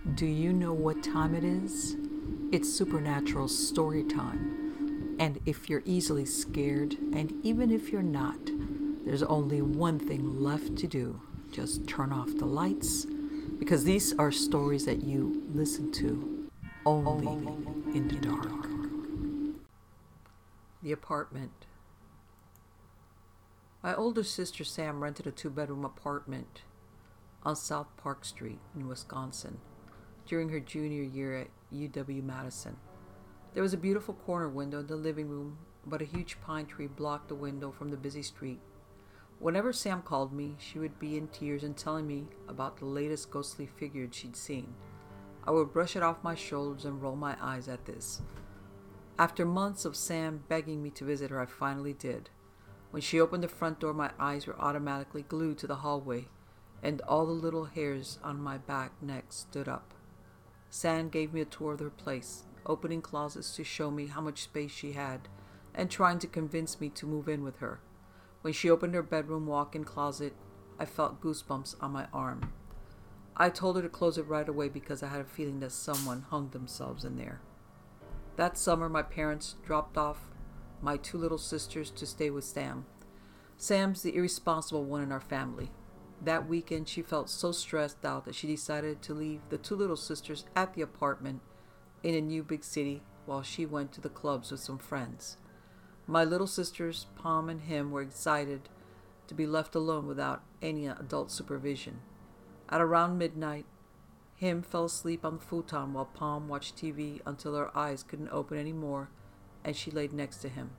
Do you know what time it is? It's supernatural story time. And if you're easily scared, and even if you're not, there's only one thing left to do. Just turn off the lights, because these are stories that you listen to only in the dark. The apartment. My older sister Sam rented a 2-bedroom apartment on South Park Street in Wisconsin during her junior year at UW-Madison. There was a beautiful corner window in the living room, but a huge pine tree blocked the window from the busy street. Whenever Sam called me, she would be in tears and telling me about the latest ghostly figure she'd seen. I would brush it off my shoulders and roll my eyes at this. After months of Sam begging me to visit her, I finally did. When she opened the front door, my eyes were automatically glued to the hallway, and all the little hairs on my back neck stood up. Sam gave me a tour of her place, opening closets to show me how much space she had, and trying to convince me to move in with her. When she opened her bedroom walk-in closet, I felt goosebumps on my arm. I told her to close it right away because I had a feeling that someone hung themselves in there. That summer, my parents dropped off my 2 little sisters to stay with Sam. Sam's the irresponsible one in our family. That weekend, she felt so stressed out that she decided to leave the 2 little sisters at the apartment in a new big city while she went to the clubs with some friends. My little sisters, Pom and Him, were excited to be left alone without any adult supervision. At around midnight, Him fell asleep on the futon while Pom watched TV until her eyes couldn't open anymore, and she laid next to him.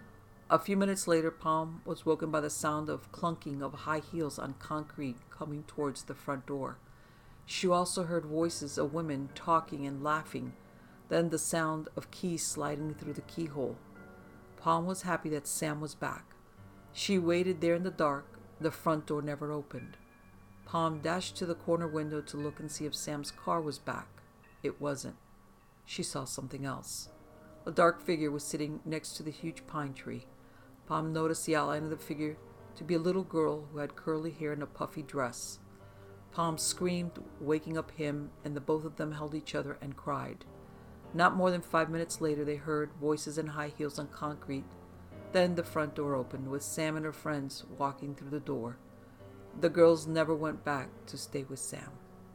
A few minutes later, Pom was woken by the sound of clunking of high heels on concrete coming towards the front door. She also heard voices of women talking and laughing, then the sound of keys sliding through the keyhole. Pom was happy that Sam was back. She waited there in the dark. The front door never opened. Pom dashed to the corner window to look and see if Sam's car was back. It wasn't. She saw something else. A dark figure was sitting next to the huge pine tree. Pom noticed the outline of the figure to be a little girl who had curly hair and a puffy dress. Pom screamed, waking up Him, and the both of them held each other and cried. Not more than 5 minutes later, they heard voices in high heels on concrete. Then the front door opened, with Sam and her friends walking through the door. The girls never went back to stay with Sam.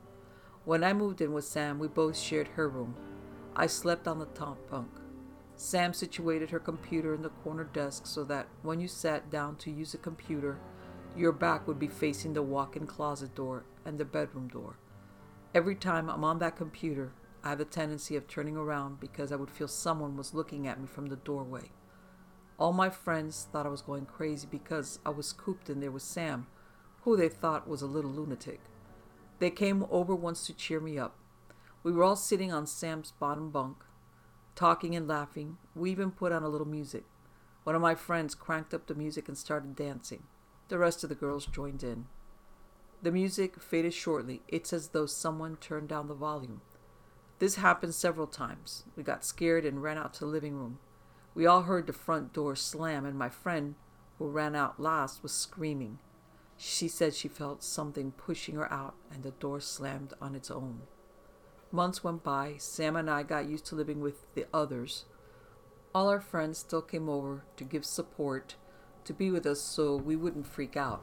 When I moved in with Sam, we both shared her room. I slept on the top bunk. Sam situated her computer in the corner desk so that when you sat down to use a computer, your back would be facing the walk-in closet door and the bedroom door. Every time I'm on that computer, I have a tendency of turning around because I would feel someone was looking at me from the doorway. All my friends thought I was going crazy because I was cooped in there with Sam, who they thought was a little lunatic. They came over once to cheer me up. We were all sitting on Sam's bottom bunk, talking and laughing. We even put on a little music. One of my friends cranked up the music and started dancing. The rest of the girls joined in. The music faded shortly. It's as though someone turned down the volume. This happened several times. We got scared and ran out to the living room. We all heard the front door slam, and my friend, who ran out last, was screaming. She said she felt something pushing her out, and the door slammed on its own. Months went by. Sam and I got used to living with the others. All our friends still came over to give support, to be with us so we wouldn't freak out.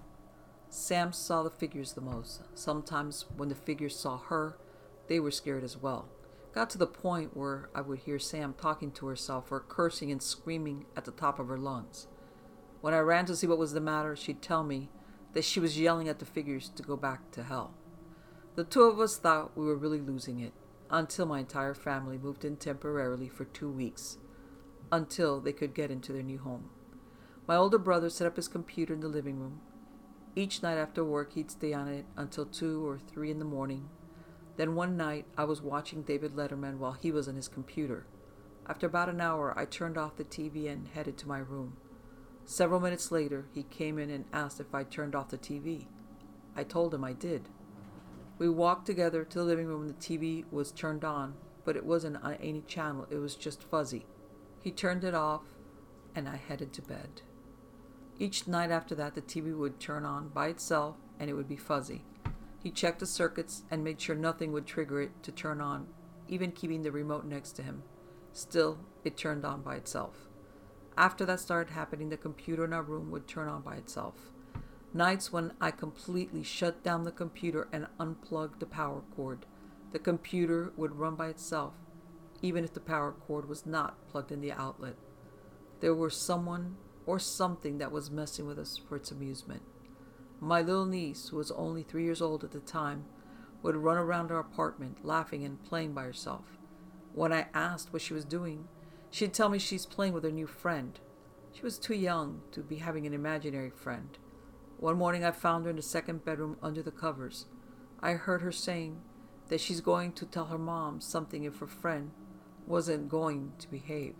Sam saw the figures the most. Sometimes when the figures saw her, they were scared as well. Got to the point where I would hear Sam talking to herself or cursing and screaming at the top of her lungs. When I ran to see what was the matter, she'd tell me that she was yelling at the figures to go back to hell. The 2 of us thought we were really losing it, until my entire family moved in temporarily for 2 weeks, until they could get into their new home. My older brother set up his computer in the living room. Each night after work, he'd stay on it until 2 or 3 in the morning. Then one night, I was watching David Letterman while he was on his computer. After about an hour, I turned off the TV and headed to my room. Several minutes later, he came in and asked if I turned off the TV. I told him I did. We walked together to the living room. The TV was turned on, but it wasn't on any channel. It was just fuzzy. He turned it off, and I headed to bed. Each night after that, the TV would turn on by itself, and it would be fuzzy. He checked the circuits and made sure nothing would trigger it to turn on, even keeping the remote next to him. Still, it turned on by itself. After that started happening, the computer in our room would turn on by itself. Nights when I completely shut down the computer and unplugged the power cord, the computer would run by itself, even if the power cord was not plugged in the outlet. There was someone or something that was messing with us for its amusement. My little niece, who was only 3 years old at the time, would run around our apartment, laughing and playing by herself. When I asked what she was doing, she'd tell me she's playing with her new friend. She was too young to be having an imaginary friend. One morning I found her in the second bedroom under the covers. I heard her saying that she's going to tell her mom something if her friend wasn't going to behave.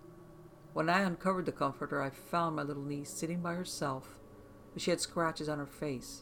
When I uncovered the comforter, I found my little niece sitting by herself, but she had scratches on her face,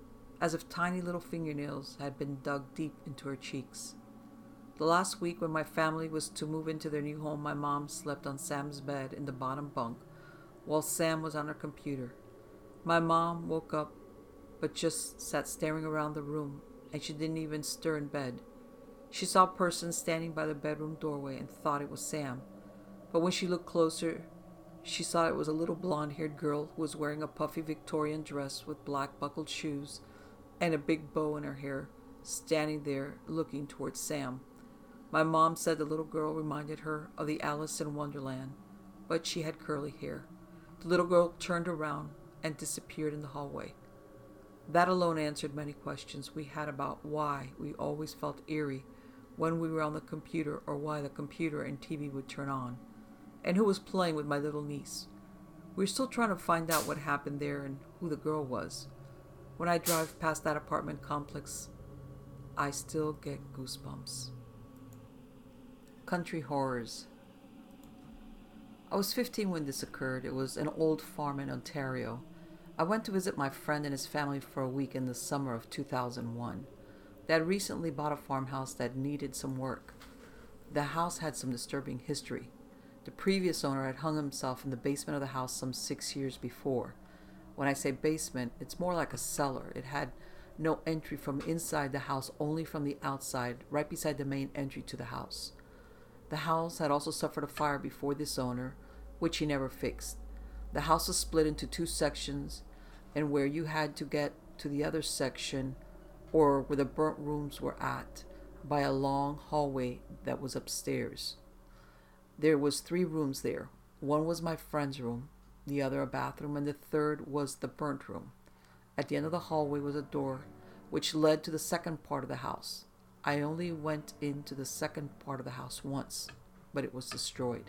as if tiny little fingernails had been dug deep into her cheeks. The last week when my family was to move into their new home, my mom slept on Sam's bed in the bottom bunk, while Sam was on her computer. My mom woke up, but just sat staring around the room, and she didn't even stir in bed. She saw a person standing by the bedroom doorway and thought it was Sam. But when she looked closer, she saw it was a little blonde-haired girl who was wearing a puffy Victorian dress with black buckled shoes and a big bow in her hair, standing there looking towards Sam. My mom said the little girl reminded her of the Alice in Wonderland, but she had curly hair. The little girl turned around and disappeared in the hallway. That alone answered many questions we had about why we always felt eerie when we were on the computer, or why the computer and TV would turn on, and who was playing with my little niece. We're still trying to find out what happened there and who the girl was. When I drive past that apartment complex, I still get goosebumps. Country horrors. I was 15 when this occurred. It was an old farm in Ontario. I went to visit my friend and his family for a week in the summer of 2001. They had recently bought a farmhouse that needed some work. The house had some disturbing history. The previous owner had hung himself in the basement of the house some 6 years before. When I say basement, it's more like a cellar. It had no entry from inside the house, only from the outside, right beside the main entry to the house. The house had also suffered a fire before this owner, which he never fixed. The house was split into two sections, and where you had to get to the other section, or where the burnt rooms were at, by a long hallway that was upstairs. There was 3 rooms there. One was my friend's room, the other a bathroom, and the third was the burnt room. At the end of the hallway was a door which led to the second part of the house. I only went into the second part of the house once, but it was destroyed.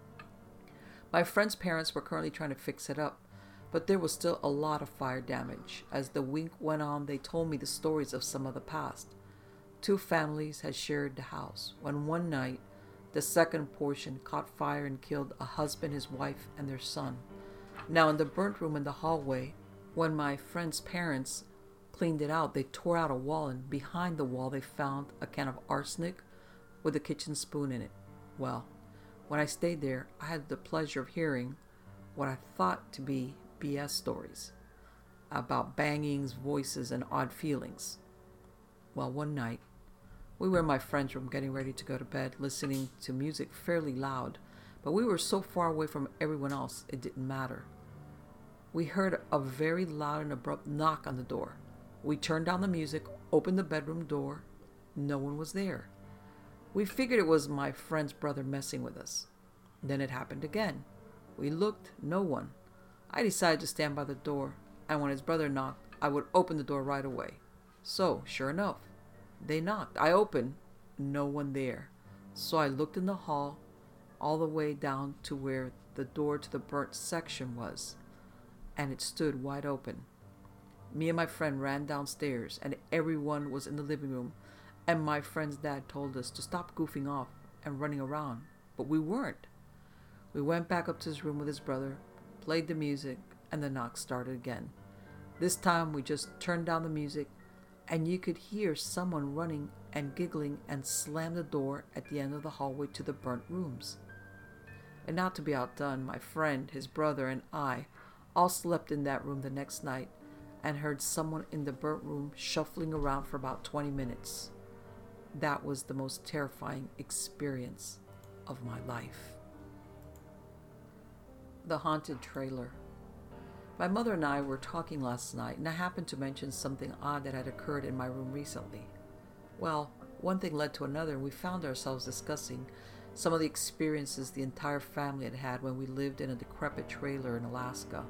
My friend's parents were currently trying to fix it up, but there was still a lot of fire damage. As the week went on, they told me the stories of some of the past. 2 families had shared the house, when one night, the second portion caught fire and killed a husband, his wife, and their son. Now, in the burnt room in the hallway, when my friend's parents cleaned it out, they tore out a wall, and behind the wall they found a can of arsenic with a kitchen spoon in it. Well, when I stayed there, I had the pleasure of hearing what I thought to be BS stories about bangings, voices, and odd feelings. Well, one night, we were in my friend's room getting ready to go to bed, listening to music fairly loud, but we were so far away from everyone else, it didn't matter. We heard a very loud and abrupt knock on the door. We turned down the music, opened the bedroom door. No one was there. We figured it was my friend's brother messing with us. Then it happened again. We looked, no one. I decided to stand by the door, and when his brother knocked, I would open the door right away. So, sure enough, they knocked. I opened, no one there. So I looked in the hall, all the way down to where the door to the burnt section was, and it stood wide open. Me and my friend ran downstairs, and everyone was in the living room, and my friend's dad told us to stop goofing off and running around, but we weren't. We went back up to his room with his brother, played the music, and the knock started again. This time we just turned down the music, and you could hear someone running and giggling and slam the door at the end of the hallway to the burnt rooms. And not to be outdone, my friend, his brother, and I all slept in that room the next night, and heard someone in the burnt room shuffling around for about 20 minutes. That was the most terrifying experience of my life. The haunted trailer. My mother and I were talking last night, and I happened to mention something odd that had occurred in my room recently. Well, one thing led to another, and we found ourselves discussing some of the experiences the entire family had had when we lived in a decrepit trailer in Alaska.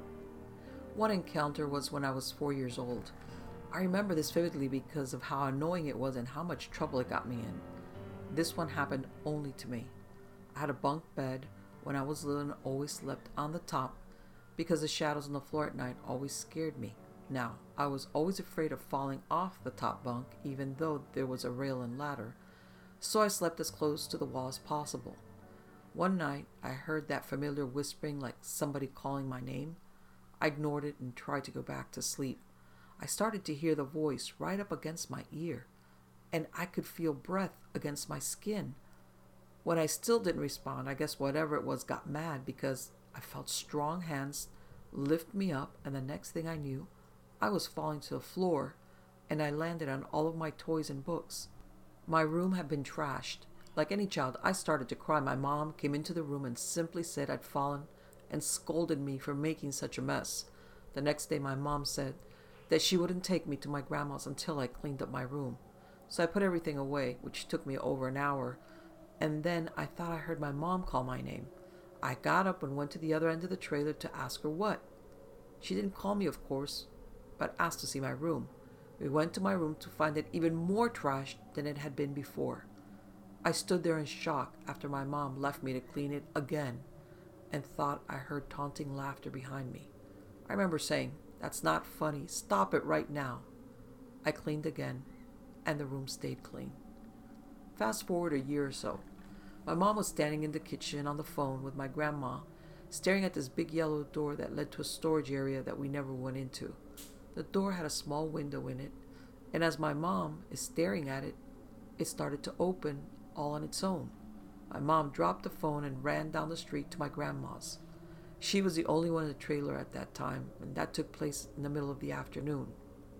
One encounter was when I was 4 years old. I remember this vividly because of how annoying it was and how much trouble it got me in. This one happened only to me. I had a bunk bed when I was little and always slept on the top because the shadows on the floor at night always scared me. Now, I was always afraid of falling off the top bunk even though there was a rail and ladder, so I slept as close to the wall as possible. One night, I heard that familiar whispering like somebody calling my name. I ignored it and tried to go back to sleep. I started to hear the voice right up against my ear, and I could feel breath against my skin. When I still didn't respond, I guess whatever it was got mad because I felt strong hands lift me up, and the next thing I knew, I was falling to the floor, and I landed on all of my toys and books. My room had been trashed. Like any child, I started to cry. My mom came into the room and simply said I'd fallen and scolded me for making such a mess. The next day, my mom said that she wouldn't take me to my grandma's until I cleaned up my room. So I put everything away, which took me over an hour, and then I thought I heard my mom call my name. I got up and went to the other end of the trailer to ask her what. She didn't call me, of course, but asked to see my room. We went to my room to find it even more trashed than it had been before. I stood there in shock after my mom left me to clean it again and thought I heard taunting laughter behind me. I remember saying, "That's not funny. Stop it right now." I cleaned again, and the room stayed clean. Fast forward a year or so. My mom was standing in the kitchen on the phone with my grandma, staring at this big yellow door that led to a storage area that we never went into. The door had a small window in it, and as my mom is staring at it, it started to open all on its own. My mom dropped the phone and ran down the street to my grandma's. She was the only one in the trailer at that time, and that took place in the middle of the afternoon.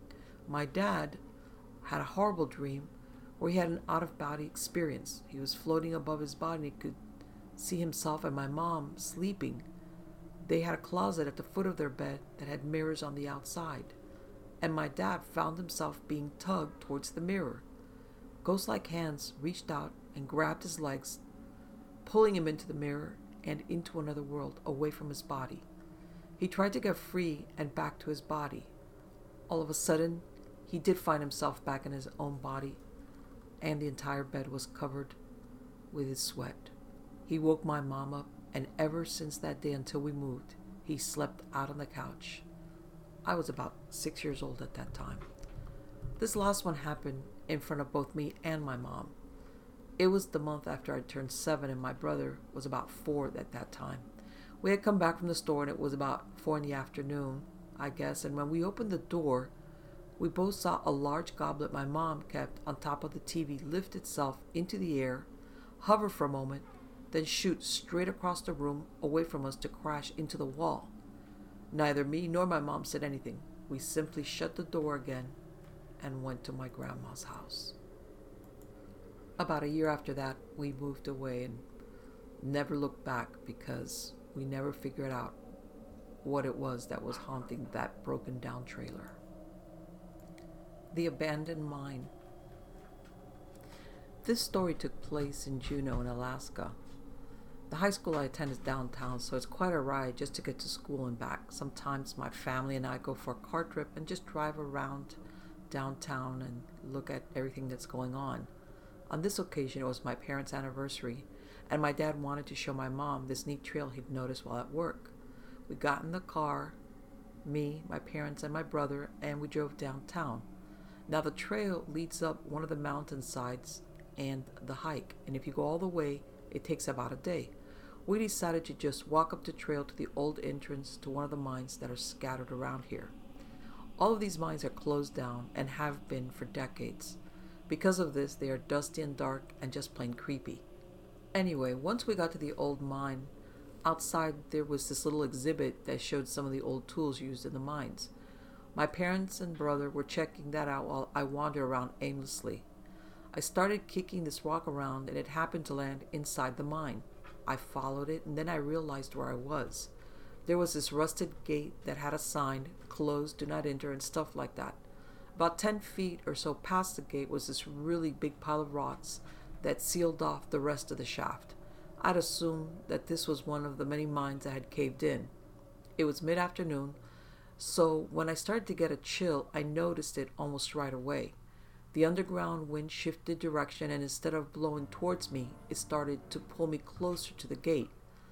My dad had a horrible dream where he had an out-of-body experience. He was floating above his body and he could see himself and my mom sleeping. They had a closet at the foot of their bed that had mirrors on the outside, and my dad found himself being tugged towards the mirror. Ghost-like hands reached out and grabbed his legs, pulling him into the mirror and into another world away from his body. He tried to get free and back to his body. All of a sudden, he did find himself back in his own body, and the entire bed was covered with his sweat. He woke my mom up, and ever since that day until we moved, he slept out on the couch. I was about 6 years old at that time. This last one happened in front of both me and my mom. It was the month after I turned 7 and my brother was about 4 at that time. We had come back from the store and it was about 4 in the afternoon, I guess, and when we opened the door, we both saw a large goblet my mom kept on top of the TV lift itself into the air, hover for a moment, then shoot straight across the room away from us to crash into the wall. Neither me nor my mom said anything. We simply shut the door again and went to my grandma's house. About a year after that, we moved away and never looked back because we never figured out what it was that was haunting that broken down trailer. The abandoned mine. This story took place in Juneau in Alaska. The high school I attend is downtown, so it's quite a ride just to get to school and back. Sometimes my family and I go for a car trip and just drive around downtown and look at everything that's going on. On this occasion, it was my parents' anniversary, and my dad wanted to show my mom this neat trail he'd noticed while at work. We got in the car, me, my parents, and my brother, and we drove downtown. Now the trail leads up one of the mountainsides and the hike, and if you go all the way, it takes about a day. We decided to just walk up the trail to the old entrance to one of the mines that are scattered around here. All of these mines are closed down and have been for decades. Because of this, they are dusty and dark and just plain creepy. Anyway, once we got to the old mine, outside there was this little exhibit that showed some of the old tools used in the mines. My parents and brother were checking that out while I wandered around aimlessly. I started kicking this rock around and it happened to land inside the mine. I followed it and then I realized where I was. There was this rusted gate that had a sign, closed, do not enter, and stuff like that. About 10 feet or so past the gate was this really big pile of rocks that sealed off the rest of the shaft. I'd assumed that this was one of the many mines that had caved in. It was mid-afternoon, so when I started to get a chill, I noticed it almost right away. The underground wind shifted direction, and instead of blowing towards me, it started to pull me closer to the gate.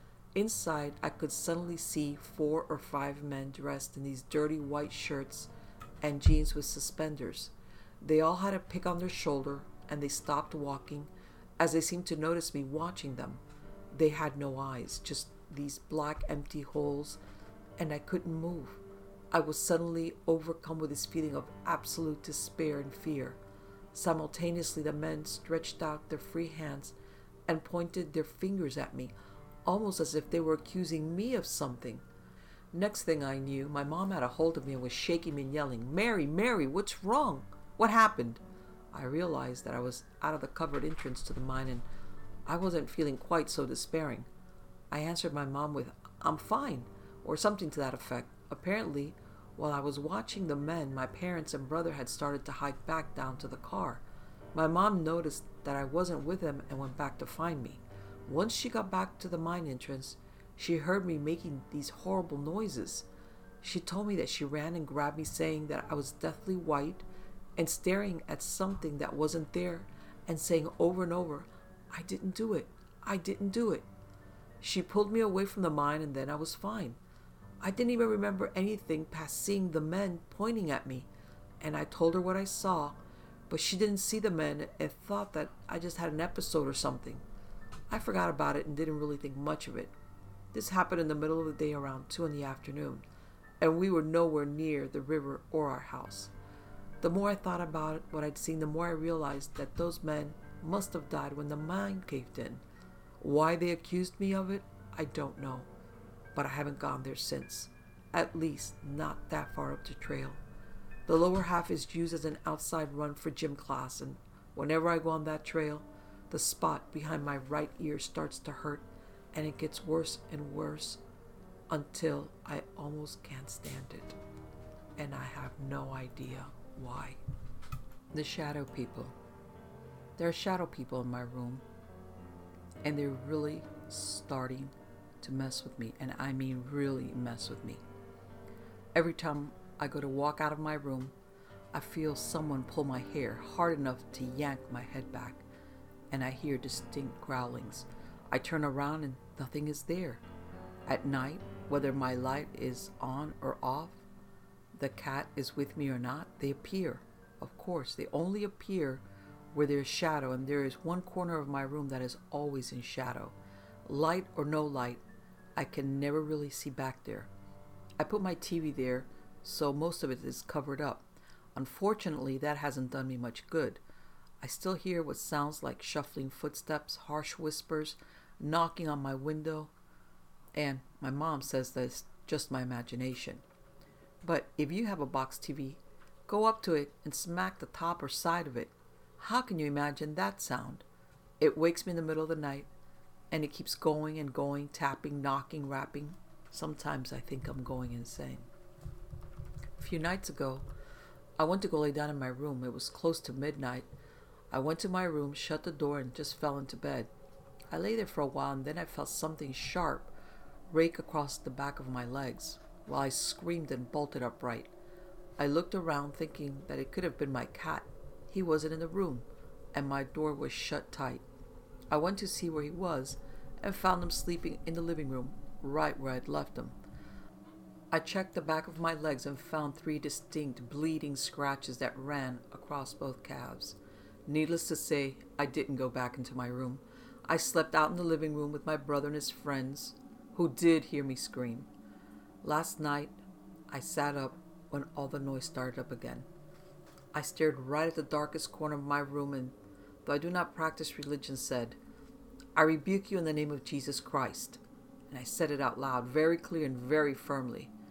Inside, I could suddenly see 4 or 5 men dressed in these dirty white shirts and jeans with suspenders. They all had a pick on their shoulder, and they stopped walking as they seemed to notice me watching them. They had no eyes, just these black empty holes, and I couldn't move. I was suddenly overcome with this feeling of absolute despair and fear. Simultaneously, the men stretched out their free hands and pointed their fingers at me, almost as if they were accusing me of something. Next thing I knew, my mom had a hold of me and was shaking me and yelling, "Mary, Mary, what's wrong? What happened?" I realized that I was out of the covered entrance to the mine and I wasn't feeling quite so despairing. I answered my mom with, "I'm fine," or something to that effect. Apparently, while I was watching the men, my parents and brother had started to hike back down to the car. My mom noticed that I wasn't with them and went back to find me. Once she got back to the mine entrance, she heard me making these horrible noises. She told me that she ran and grabbed me, saying that I was deathly white and staring at something that wasn't there and saying over and over, "I didn't do it. I didn't do it." She pulled me away from the mine and then I was fine. I didn't even remember anything past seeing the men pointing at me, and I told her what I saw, but she didn't see the men and thought that I just had an episode or something. I forgot about it and didn't really think much of it. This happened in the middle of the day around 2 in the afternoon, and we were nowhere near the river or our house. The more I thought about what I'd seen, the more I realized that those men must have died when the mine caved in. Why they accused me of it, I don't know, but I haven't gone there since. At least, not that far up the trail. The lower half is used as an outside run for gym class, and whenever I go on that trail, the spot behind my right ear starts to hurt, and it gets worse and worse until I almost can't stand it. And I have no idea why. The shadow people. There are shadow people in my room, and they're really starting to mess with me, and I mean really mess with me. Every time I go to walk out of my room, I feel someone pull my hair hard enough to yank my head back, and I hear distinct growlings. I turn around and nothing is there. At night, whether my light is on or off, the cat is with me or not, they appear. Of course, they only appear where there's shadow, and there is one corner of my room that is always in shadow. Light or no light, I can never really see back there. I put my TV there, so most of it is covered up. Unfortunately, that hasn't done me much good. I still hear what sounds like shuffling footsteps, harsh whispers, knocking on my window, and my mom says that it's just my imagination. But if you have a box TV, go up to it and smack the top or side of it. How can you imagine that sound? It wakes me in the middle of the night, and it keeps going and going, tapping, knocking, rapping. Sometimes I think I'm going insane. A few nights ago, I went to go lay down in my room. It was close to midnight. I went to my room, shut the door, and just fell into bed. I lay there for a while, and then I felt something sharp rake across the back of my legs, while I screamed and bolted upright. I looked around, thinking that it could have been my cat. He wasn't in the room, and my door was shut tight. I went to see where he was, and found him sleeping in the living room, right where I'd left him. I checked the back of my legs and found 3 distinct bleeding scratches that ran across both calves. Needless to say, I didn't go back into my room. I slept out in the living room with my brother and his friends, who did hear me scream. Last night, I sat up when all the noise started up again. I stared right at the darkest corner of my room, and though I do not practice religion, said, "I rebuke you in the name of Jesus Christ." And I said it out loud, very clear and very firmly.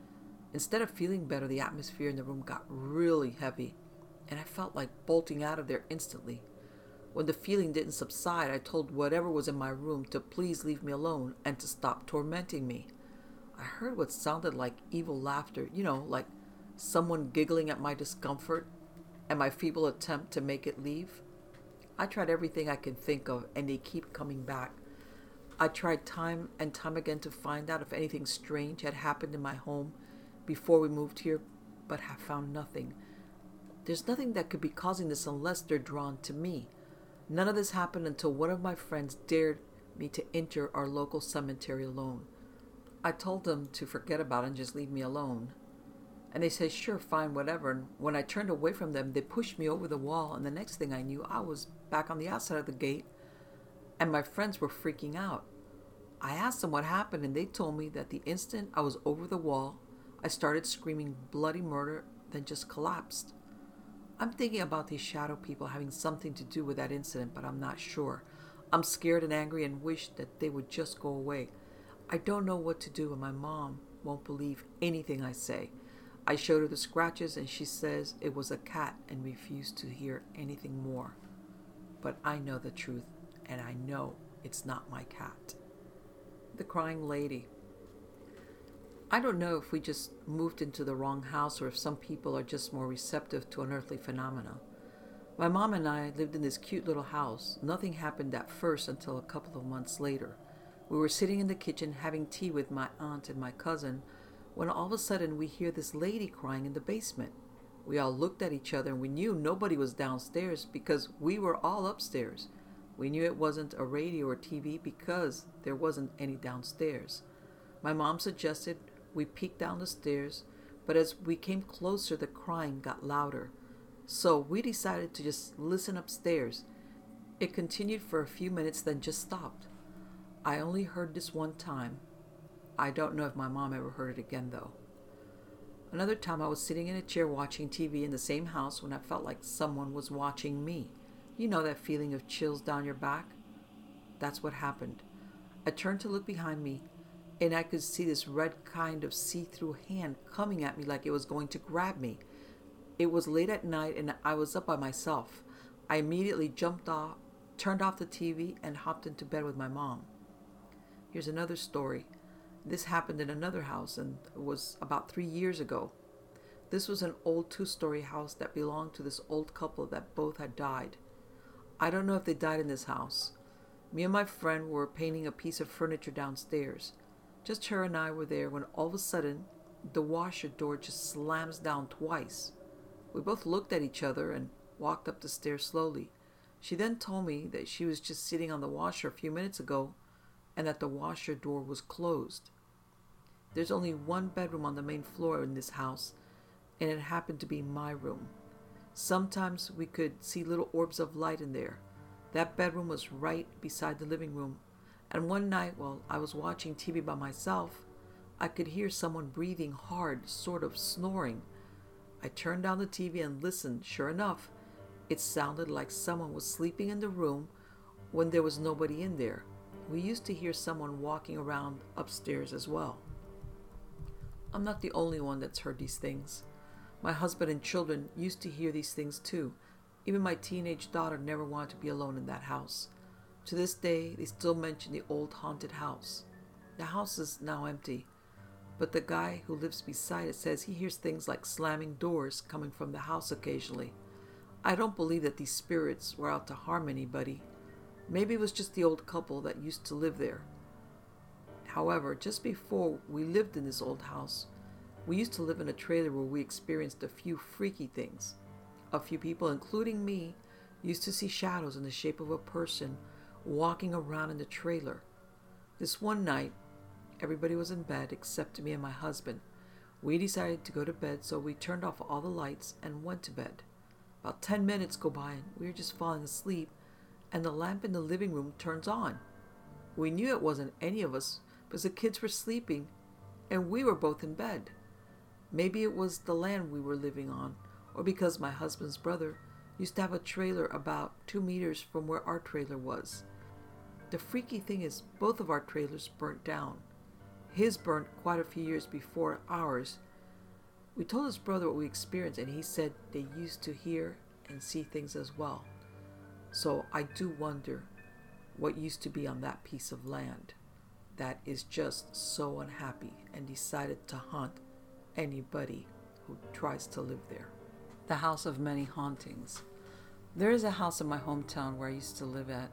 Instead of feeling better, the atmosphere in the room got really heavy, and I felt like bolting out of there instantly. When the feeling didn't subside, I told whatever was in my room to please leave me alone and to stop tormenting me. I heard what sounded like evil laughter, like someone giggling at my discomfort and my feeble attempt to make it leave. I tried everything I can think of, and they keep coming back. I tried time and time again to find out if anything strange had happened in my home before we moved here, but have found nothing. There's nothing that could be causing this unless they're drawn to me. None of this happened until one of my friends dared me to enter our local cemetery alone. I told them to forget about it and just leave me alone. And they said, sure, fine, whatever. And when I turned away from them, they pushed me over the wall, and the next thing I knew, I was back on the outside of the gate, and my friends were freaking out. I asked them what happened, and they told me that the instant I was over the wall, I started screaming bloody murder, then just collapsed. I'm thinking about these shadow people having something to do with that incident, but I'm not sure. I'm scared and angry and wish that they would just go away. I don't know what to do, and my mom won't believe anything I say. I showed her the scratches, and she says it was a cat and refused to hear anything more. But I know the truth, and I know it's not my cat. The Crying Lady. I don't know if we just moved into the wrong house or if some people are just more receptive to unearthly phenomena. My mom and I lived in this cute little house. Nothing happened at first until a couple of months later. We were sitting in the kitchen having tea with my aunt and my cousin when all of a sudden we hear this lady crying in the basement. We all looked at each other and we knew nobody was downstairs because we were all upstairs. We knew it wasn't a radio or TV because there wasn't any downstairs. My mom suggested we peek down the stairs, but as we came closer, the crying got louder. So we decided to just listen upstairs. It continued for a few minutes, then just stopped. I only heard this one time. I don't know if my mom ever heard it again, though. Another time, I was sitting in a chair watching TV in the same house when I felt like someone was watching me. You know that feeling of chills down your back? That's what happened. I turned to look behind me, and I could see this red kind of see-through hand coming at me like it was going to grab me. It was late at night, and I was up by myself. I immediately jumped off, turned off the TV, and hopped into bed with my mom. Here's another story. This happened in another house, and it was about 3 years ago. This was an old 2-story house that belonged to this old couple that both had died. I don't know if they died in this house. Me and my friend were painting a piece of furniture downstairs. Just her and I were there when all of a sudden, the washer door just slams down twice. We both looked at each other and walked up the stairs slowly. She then told me that she was just sitting on the washer a few minutes ago and that the washer door was closed. There's only one bedroom on the main floor in this house, and it happened to be my room. Sometimes we could see little orbs of light in there. That bedroom was right beside the living room, and one night while I was watching TV by myself, I could hear someone breathing hard, sort of snoring. I turned down the TV and listened. Sure enough, it sounded like someone was sleeping in the room when there was nobody in there. We used to hear someone walking around upstairs as well. I'm not the only one that's heard these things. My husband and children used to hear these things too. Even my teenage daughter never wanted to be alone in that house. To this day, they still mention the old haunted house. The house is now empty, but the guy who lives beside it says he hears things like slamming doors coming from the house occasionally. I don't believe that these spirits were out to harm anybody. Maybe it was just the old couple that used to live there. However, just before we lived in this old house, we used to live in a trailer where we experienced a few freaky things. A few people, including me, used to see shadows in the shape of a person walking around in the trailer. This one night, everybody was in bed except me and my husband. We decided to go to bed, so we turned off all the lights and went to bed. About 10 minutes go by and we were just falling asleep, and the lamp in the living room turns on. We knew it wasn't any of us because the kids were sleeping and we were both in bed. Maybe it was the land we were living on, or because my husband's brother used to have a trailer about 2 meters from where our trailer was. The freaky thing is both of our trailers burnt down. His burnt quite a few years before ours, We told his brother what we experienced, and he said they used to hear and see things as well. So I do wonder what used to be on that piece of land that is just so unhappy and decided to haunt anybody who tries to live there. The house of many hauntings. There is a house in my hometown where I used to live at.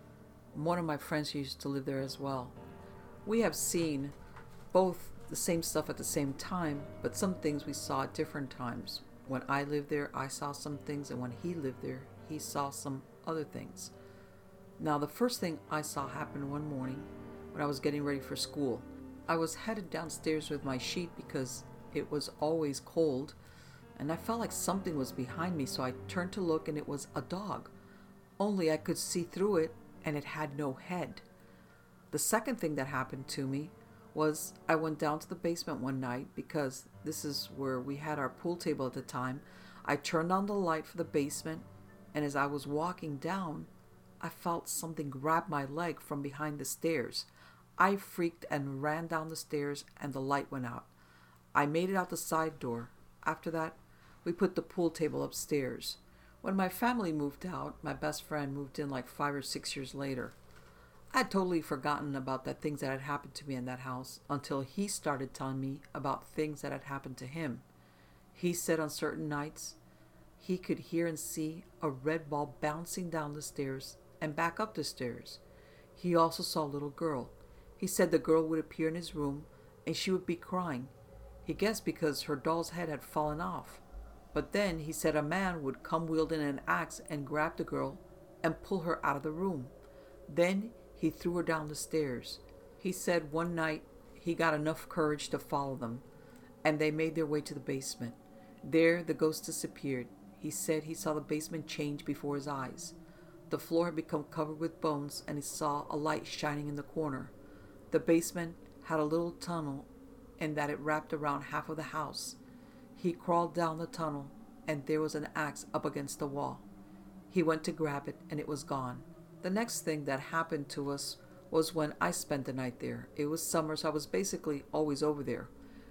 One of my friends used to live there as well. We have seen both the same stuff at the same time, but some things we saw at different times. When I lived there, I saw some things, and when he lived there, he saw some other things. Now, the first thing I saw happen one morning when I was getting ready for school, I was headed downstairs with my sheet because it was always cold, and I felt like something was behind me, so I turned to look, and it was a dog. Only I could see through it, and it had no head. The second thing that happened to me was I went down to the basement one night because this is where we had our pool table at the time. I turned on the light for the basement, and as I was walking down, I felt something grab my leg from behind the stairs. I freaked and ran down the stairs, and the light went out. I made it out the side door. After that, we put the pool table upstairs. When my family moved out, my best friend moved in like 5 or 6 years later. I had totally forgotten about the things that had happened to me in that house until he started telling me about things that had happened to him. He said on certain nights he could hear and see a red ball bouncing down the stairs and back up the stairs. He also saw a little girl. He said the girl would appear in his room and she would be crying. He guessed because her doll's head had fallen off. But then he said a man would come wielding an axe and grab the girl and pull her out of the room. Then he threw her down the stairs. He said one night he got enough courage to follow them, and they made their way to the basement. There the ghost disappeared. He said he saw the basement change before his eyes. The floor had become covered with bones, and he saw a light shining in the corner. The basement had a little tunnel, and that it wrapped around half of the house. He crawled down the tunnel, and there was an axe up against the wall. He went to grab it, and it was gone. The next thing that happened to us was when I spent the night there. It was summer, so I was basically always over there.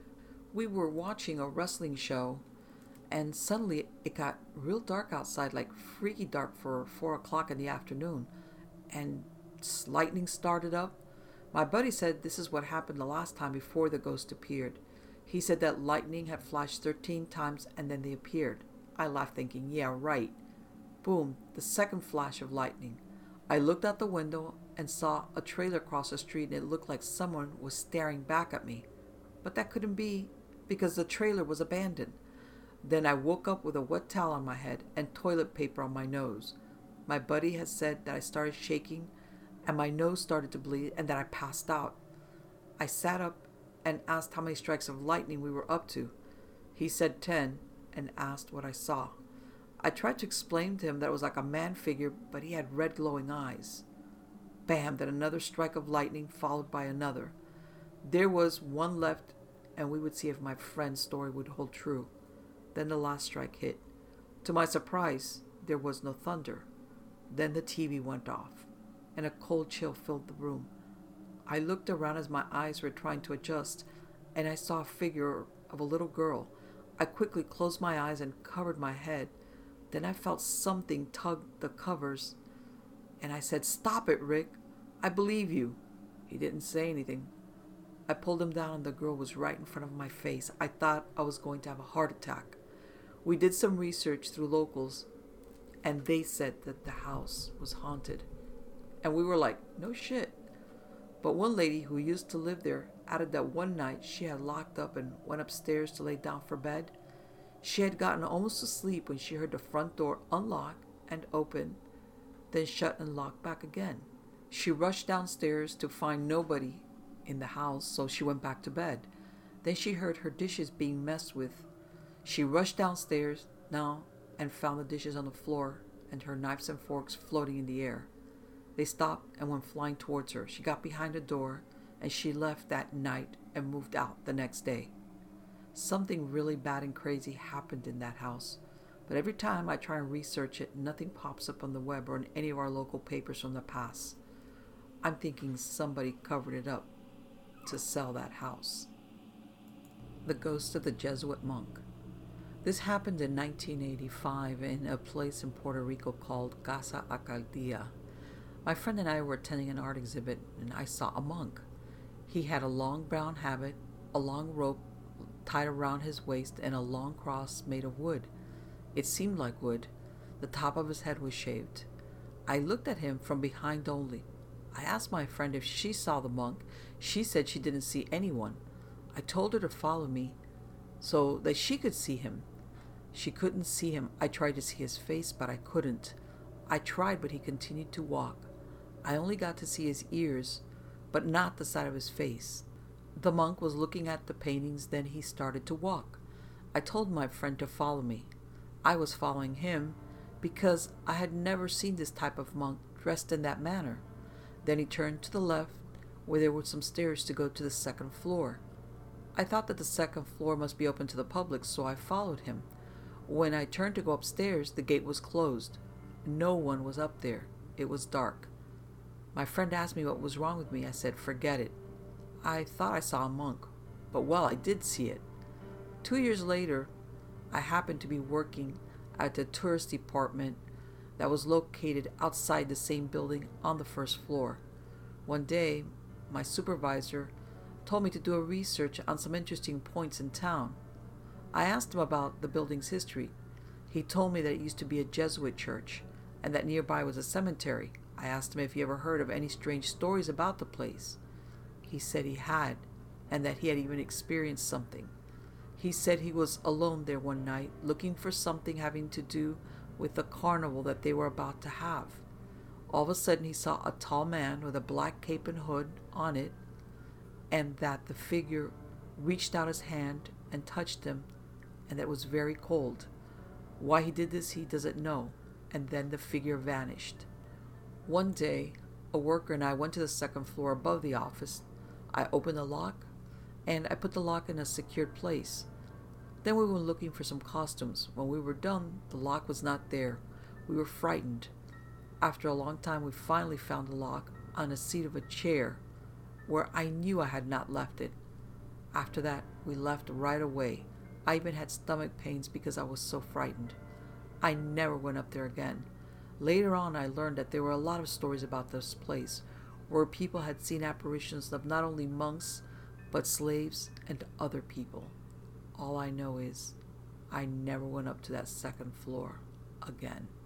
We were watching a wrestling show, and suddenly it got real dark outside, like freaky dark for 4 o'clock in the afternoon, and lightning started up. My buddy said this is what happened the last time before the ghost appeared. He said that lightning had flashed 13 times and then they appeared. I laughed thinking, yeah, right. Boom, the second flash of lightning. I looked out the window and saw a trailer cross the street, and it looked like someone was staring back at me. But that couldn't be because the trailer was abandoned. Then I woke up with a wet towel on my head and toilet paper on my nose. My buddy had said that I started shaking and my nose started to bleed and that I passed out. I sat up and asked how many strikes of lightning we were up to. He said 10 and asked what I saw. I tried to explain to him that it was like a man figure, but he had red glowing eyes. Bam! Then another strike of lightning followed by another. There was one left, and we would see if my friend's story would hold true. Then the last strike hit. To my surprise, there was no thunder. Then the TV went off, and a cold chill filled the room. I looked around as my eyes were trying to adjust, and I saw a figure of a little girl. I quickly closed my eyes and covered my head. Then I felt something tug the covers, and I said, "Stop it, Rick. I believe you." He didn't say anything. I pulled him down, and the girl was right in front of my face. I thought I was going to have a heart attack. We did some research through locals, and they said that the house was haunted. And we were like, no shit. But one lady who used to live there added that one night she had locked up and went upstairs to lay down for bed. She had gotten almost asleep when she heard the front door unlock and open, then shut and lock back again. She rushed downstairs to find nobody in the house, so she went back to bed. Then she heard her dishes being messed with. She rushed downstairs now and found the dishes on the floor and her knives and forks floating in the air. They stopped and went flying towards her. She got behind the door and she left that night and moved out the next day. Something really bad and crazy happened in that house, but every time I try and research it, nothing pops up on the web or in any of our local papers from the past. I'm thinking somebody covered it up to sell that house. The Ghost of the Jesuit Monk. This happened in 1985 in a place in Puerto Rico called Casa Alcaldía. My friend and I were attending an art exhibit, and I saw a monk. He had a long brown habit, a long rope tied around his waist, and a long cross made of wood. It seemed like wood. The top of his head was shaved. I looked at him from behind only. I asked my friend if she saw the monk. She said she didn't see anyone. I told her to follow me so that she could see him. She couldn't see him. I tried to see his face, but I couldn't. I tried, but he continued to walk. I only got to see his ears, but not the side of his face. The monk was looking at the paintings, then he started to walk. I told my friend to follow me. I was following him because I had never seen this type of monk dressed in that manner. Then he turned to the left, where there were some stairs to go to the second floor. I thought that the second floor must be open to the public, so I followed him. When I turned to go upstairs, the gate was closed. No one was up there. It was dark. My friend asked me what was wrong with me. I said, forget it. I thought I saw a monk, but well, I did see it. 2 years later, I happened to be working at the tourist department that was located outside the same building on the first floor. One day, my supervisor told me to do a research on some interesting points in town. I asked him about the building's history. He told me that it used to be a Jesuit church and that nearby was a cemetery. I asked him if he ever heard of any strange stories about the place. He said he had, and that he had even experienced something. He said he was alone there one night looking for something having to do with the carnival that they were about to have. All of a sudden he saw a tall man with a black cape and hood on it, and that the figure reached out his hand and touched him, and that it was very cold. Why he did this, he doesn't know, and then the figure vanished. One day, a worker and I went to the second floor above the office. I opened the lock, and I put the lock in a secured place. Then we were looking for some costumes. When we were done, the lock was not there. We were frightened. After a long time, we finally found the lock on a seat of a chair where I knew I had not left it. After that, we left right away. I even had stomach pains because I was so frightened. I never went up there again. Later on, I learned that there were a lot of stories about this place where people had seen apparitions of not only monks, but slaves and other people. All I know is I never went up to that second floor again.